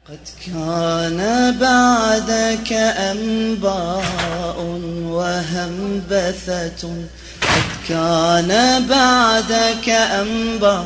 قد كان بعدك أنباء وهنبثة، قد كان بعدك أنباء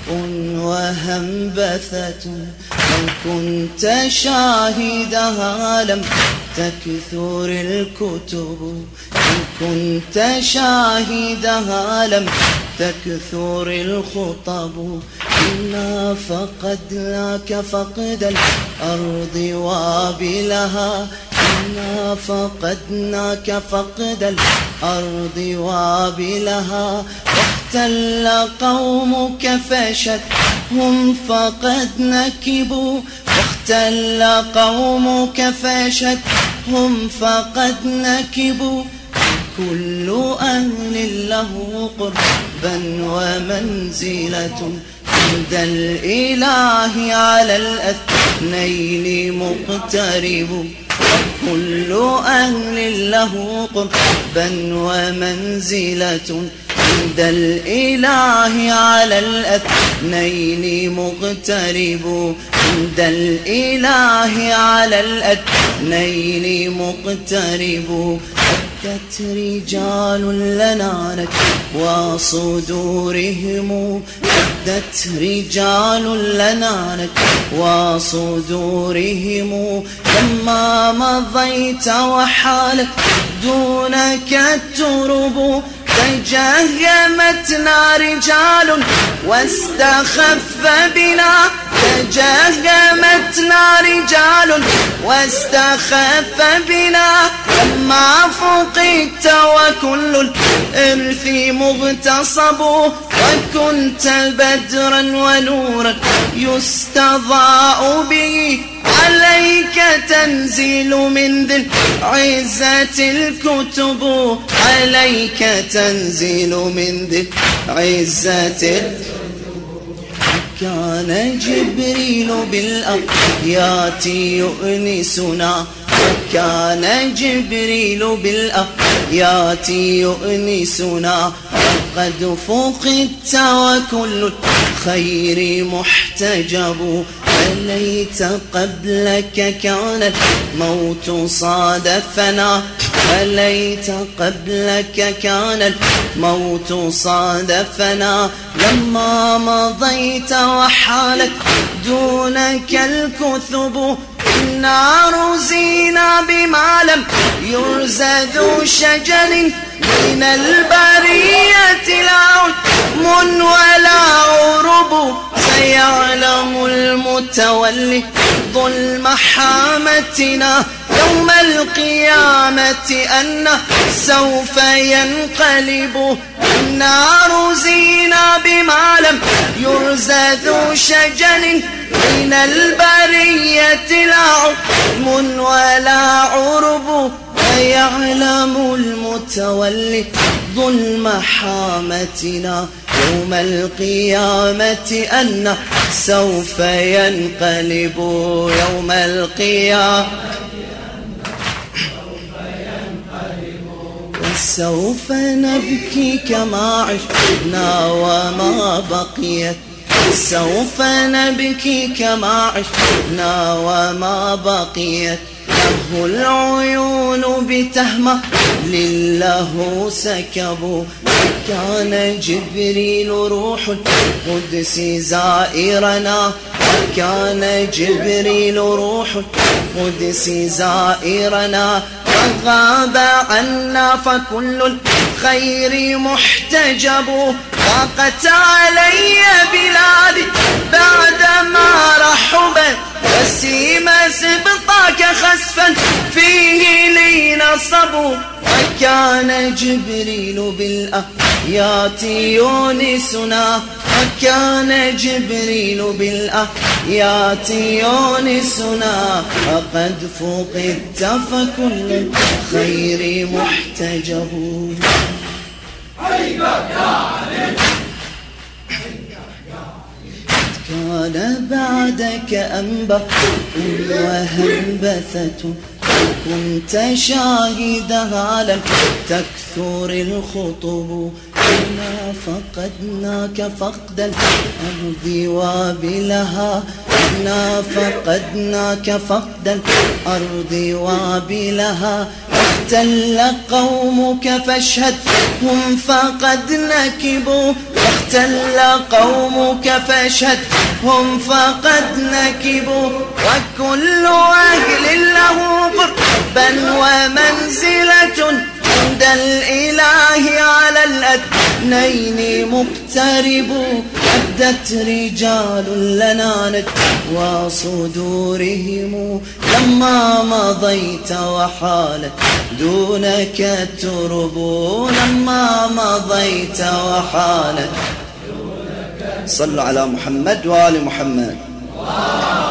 وهنبثة، لو كنت شاهدها لم تكثر الكتب، لو كنت شاهدها لم تكثر الخطب، إنا فقدناك فقد الأرض وابلها، إنا فقدناك فقد الأرض وابلها، واختل قومك فشدهم فقد نكبوا، واختل قومك فشدهم فقد نكبوا، كل أهل له قربا ومنزلة عند الإله على الأثنين مقترب، وكل أهل له قربا ومنزلة عند الإله على الأثنين مقترب، عند الإله على الأثنين مقترب. عدت رجال لنا نكوى صدورهم، عدت رجال لنا نكوى صدورهم، لما مضيت وحالت دونك الترب، تجهمتنا رجال واستخف بنا، تجهمتنا رجال واستخف بنا، لما فقدت وكل الإرث مغتصب، وكنت بدرا ونورا يستضاء به، عليك تنزل من ذي العزة الكتب، عليك تنزل من ذي العزة. كان جبريل بالآيات يؤنسنا، كان جبريل بالآيات يؤنسنا، وقد فقدت وكل الخير محتجب، وليت قبلك كان الموت صادفنا، وليت قبلك كان الموت صادفنا، لما مضيت وحالت دونك الكثب، إنا رزينا بما لم يرز ذو شجر من البرية لا عتم ولا عرب، سيعلم المتولي ظلم حامتنا يوم القيامة أنه سوف ينقلب، إنا رزينا بما لم يرز ذو شجر من البرية لا عتم ولا عرب، فيعلم المتولي ظلم حامتنا يوم القيامة أنه سوف ينقلب، يوم القيامة وسوف نبكي كما عشنا وما بقيت، سوف نبكي كما عشنا وما بقيت، له العيون بتهمة لله سكبوا، كان جبريل روح القدس زائرنا، وكان جبريل روح القدس زائرنا، وغاب عنا فكل الخير محتجب، ضاقت علي بلادي بعدما رحبت، وسيم سبطاك خسفا فيه لي نصب، وكان جبريل بالآيات يونسنا، وكان جبريل بالآيات يونسنا، وقد فقدت فكل الخير محتجب. كان بعدك أنباء وهنبثة، كنت شاهدها لم تكثر الخطب، إنا فقدناك فقد الأرض وابلها، إنا فقدناك فقد الأرض وابلها اختل قومك فاشهد هم فقد نكبوا اختل قومك فاشهد هم فقد نكبوا وكل أهل له قربا ومنزلة عند الإله على الأثنين مقترب أدت رجال لنا نجوى صدورهم لما مضيت وحالت دونك الترب لما مضيت وحالت. صلوا على محمد وآل محمد.